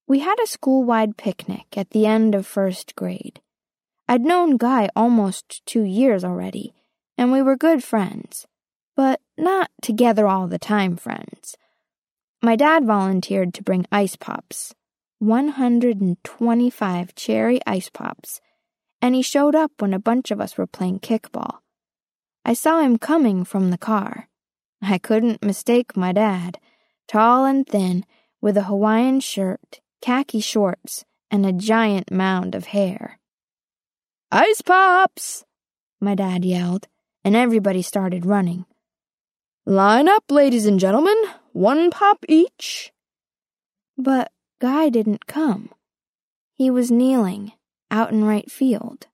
We had a school-wide picnic at the end of first grade. I'd known Guy almost 2 years already, and we were good friends, but not together all the time friends. My dad volunteered to bring ice pops, 125 cherry ice pops, and he showed up when a bunch of us were playing kickball. I saw him coming from the car. I couldn't mistake my dad, tall and thin, with a Hawaiian shirt, khaki shorts, and a giant mound of hair. "Ice pops!" my dad yelled, and everybody started running. "Line up, ladies and gentlemen, 1 pop each." But Guy didn't come. He was kneeling, out in right field.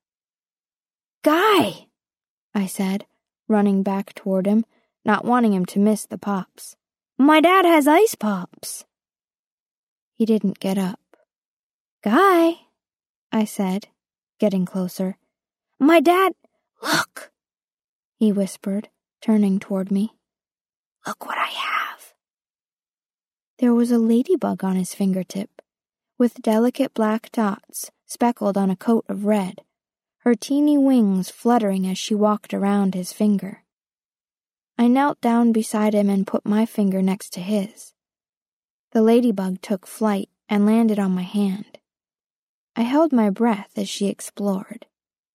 "Guy!" I said, running back toward him, not wanting him to miss the pops. "My dad has ice pops." He didn't get up. "Guy," I said, getting closer. "My dad, look," he whispered, turning toward me. "Look what I have." There was a ladybug on his fingertip, with delicate black dots speckled on a coat of red, her teeny wings fluttering as she walked around his finger. I knelt down beside him and put my finger next to his. The ladybug took flight and landed on my hand. I held my breath as she explored.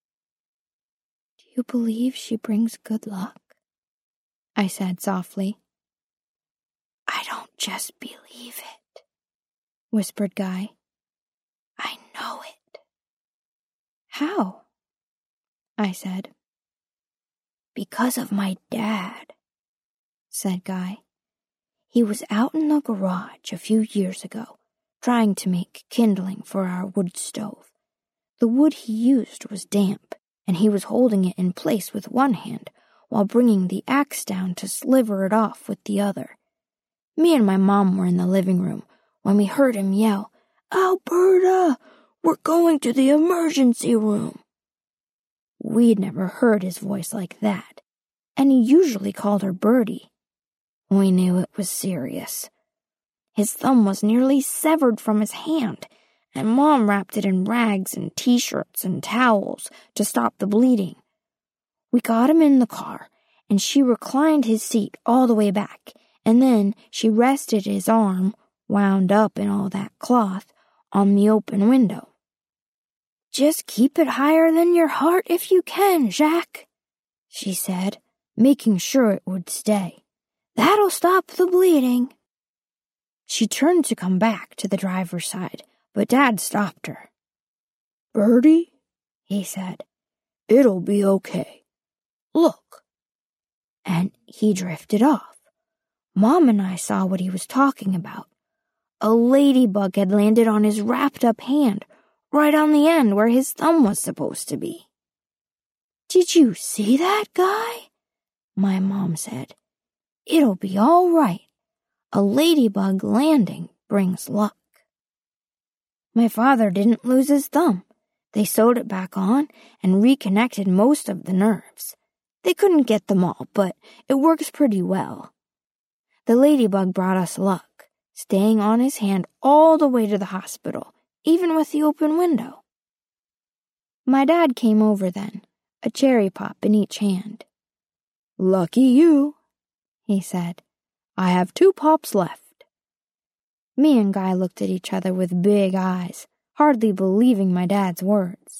"Do you believe she brings good luck?" I said softly. "I don't just believe it," whispered Guy. "I know it." "How?" I said. "Because of my dad," said Guy. "He was out in the garage a few years ago, trying to make kindling for our wood stove. The wood he used was damp, and he was holding it in place with one hand while bringing the axe down to sliver it off with the other. Me and my mom were in the living room when we heard him yell, 'Alberta, we're going to the emergency room.' We'd never heard his voice like that, and he usually called her Birdie. We knew it was serious. His thumb was nearly severed from his hand, and Mom wrapped it in rags and t-shirts and towels to stop the bleeding. We got him in the car, and she reclined his seat all the way back, and then she rested his arm, wound up in all that cloth, on the open window. 'Just keep it higher than your heart if you can, Jacques,' she said, making sure it would stay. 'That'll stop the bleeding.' She turned to come back to the driver's side, but Dad stopped her. 'Birdie,' he said, 'it'll be okay. Look.' And he drifted off. Mom and I saw what he was talking about. A ladybug had landed on his wrapped-up hand, right on the end where his thumb was supposed to be. 'Did you see that, Guy?' my mom said. 'It'll be all right. A ladybug landing brings luck.' My father didn't lose his thumb. They sewed it back on and reconnected most of the nerves. They couldn't get them all, but it works pretty well. The ladybug brought us luck, staying on his hand all the way to the hospital, even with the open window. My dad came over then, a cherry pop in each hand. 'Lucky you,' he said. 'I have 2 pops left.' Me and Guy looked at each other with big eyes, hardly believing my dad's words.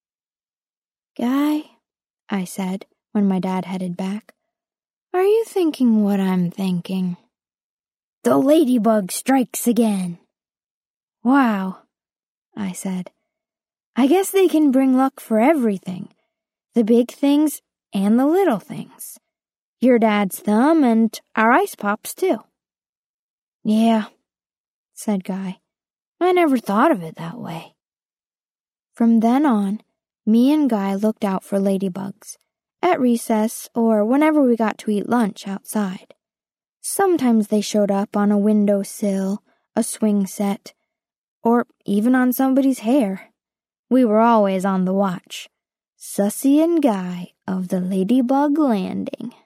'Guy,' I said when my dad headed back, 'are you thinking what I'm thinking?' 'The ladybug strikes again.' 'Wow,' I said. 'I guess they can bring luck for everything, the big things and the little things. Your dad's thumb and our ice pops, too.' 'Yeah,' said Guy. 'I never thought of it that way.' From then on, me and Guy looked out for ladybugs, at recess or whenever we got to eat lunch outside. Sometimes they showed up on a windowsill, a swing set, or even on somebody's hair. We were always on the watch. Susie and Guy of the Ladybug Landing.